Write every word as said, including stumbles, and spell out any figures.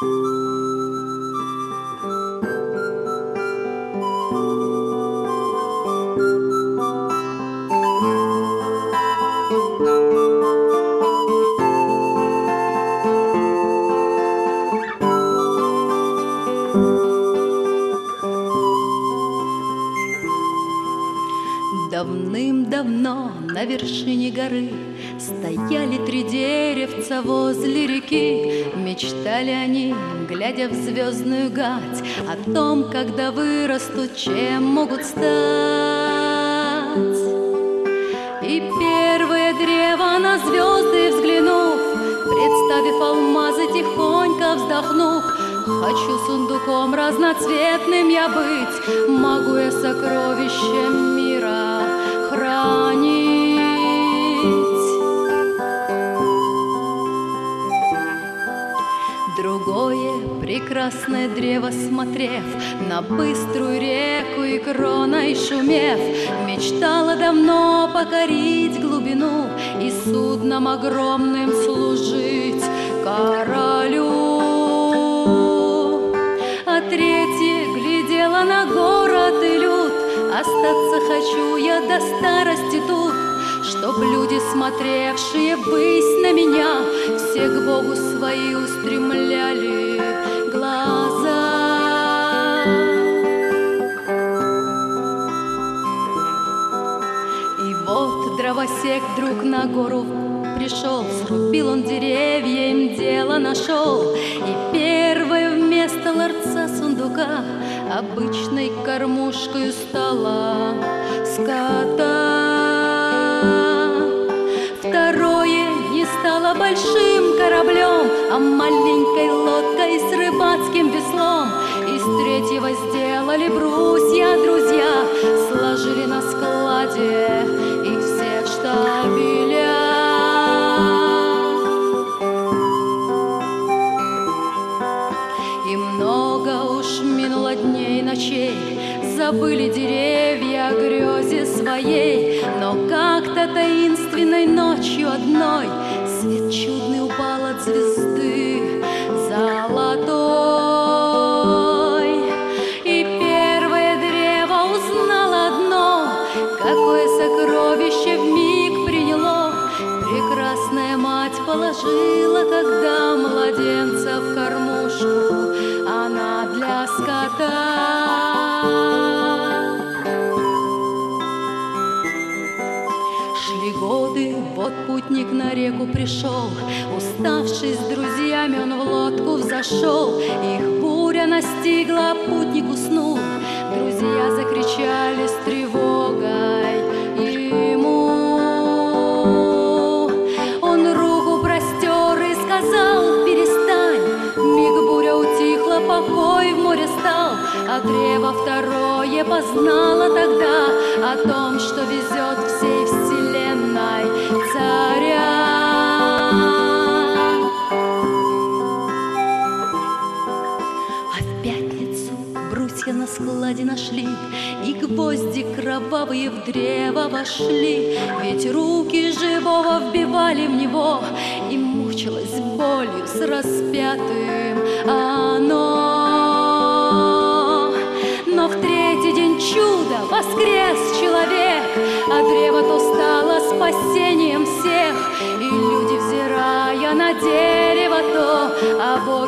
Давным-давно на вершине горы стояли три деревца возле реки. Мечтали они, глядя в звездную гать, о том, когда вырастут, чем могут стать. И первое древо на звезды взглянув, представив алмазы, тихонько вздохнув: хочу сундуком разноцветным я быть, могу я сокровища мира хранить. Другое прекрасное древо, смотрев на быструю реку и кроной шумев, мечтала давно покорить глубину и судном огромным служить королю. А третье глядела на город и люд, остаться хочу я до старости тут, чтоб люди, смотревшие ввысь на меня, все к Богу свои устремляли глаза. И вот дровосек вдруг на гору пришел, срубил он деревья, им дело нашел, и первое вместо ларца сундука обычной кормушкою стала скота. Второе не стало большим кораблем, а маленькой лодкой с рыбацким веслом. Из третьего сделали брусья друзья, сложили на складе их все в штабеля. И много уж минуло дней и ночей, забыли деревья о грезе своей, но как-то таинственной ночью одной свет чудный упал от звезды золотой. И первое древо узнало одно, какое сокровище вмиг приняло. Прекрасная мать положила, когда младенца в кормушку она для скота. Шли годы, вот путник на реку пришел, уставший с друзьями он в лодку взошел. Их буря настигла, а путник уснул. Друзья закричали с тревогой ему. Он руку простер и сказал: перестань. Миг буря утихла, покой в море стал, а древо второе познало тогда о том, что везет всей вселенной царя. А в пятницу брусья на складе нашли, и гвозди кровавые в древо вошли. Ведь руки живого вбивали в него, и мучилась болью с распятым оно. Но в третий день чудо воскрес человек, а древо то стало спасением всех. И люди, взирая на дерево, то о